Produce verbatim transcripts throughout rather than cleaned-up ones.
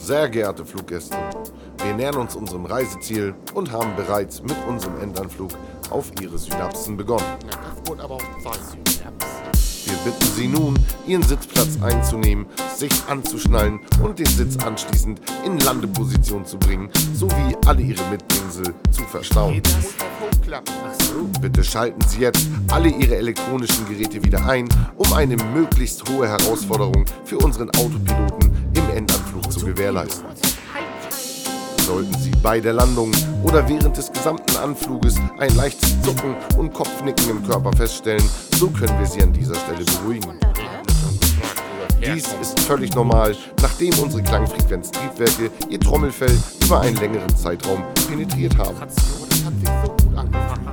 Sehr geehrte Fluggäste, wir nähern uns unserem Reiseziel und haben bereits mit unserem Endanflug auf Ihre Synapsen begonnen. Na, das wurde aber auch Zeit. Wir bitten Sie nun, Ihren Sitzplatz einzunehmen, sich anzuschnallen und den Sitz anschließend in Landeposition zu bringen, sowie alle Ihre Mitbringsel zu verstauen. Das muss doch hochklappen. Ach so. Bitte schalten Sie jetzt alle Ihre elektronischen Geräte wieder ein, um eine möglichst hohe Herausforderung für unseren Autopiloten im Endanflug zu gewährleisten. Sollten Sie bei der Landung oder während des gesamten Anfluges ein leichtes Zucken und Kopfnicken im Körper feststellen, so können wir Sie an dieser Stelle beruhigen. Dies ist völlig normal, nachdem unsere Klangfrequenz-Triebwerke Ihr Trommelfell über einen längeren Zeitraum penetriert haben. Das hat sich so gut angefühlt.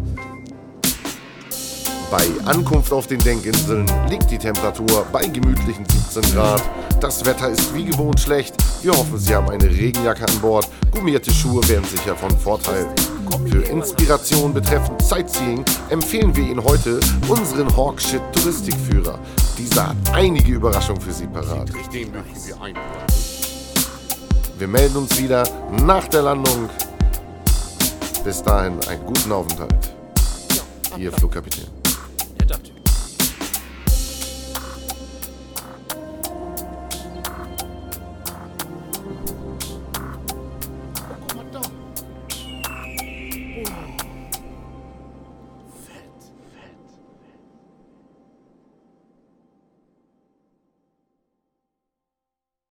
Bei Ankunft auf den Denkinseln liegt die Temperatur bei gemütlichen siebzehn Grad. Das Wetter ist wie gewohnt schlecht. Wir hoffen, Sie haben eine Regenjacke an Bord. Gummierte Schuhe wären sicher von Vorteil. Für Inspiration betreffend Sightseeing empfehlen wir Ihnen heute unseren Hawkshit Touristikführer. Dieser hat einige Überraschungen für Sie parat. Den möchten wir ein. Wir melden uns wieder nach der Landung. Bis dahin einen guten Aufenthalt. Ihr Flugkapitän.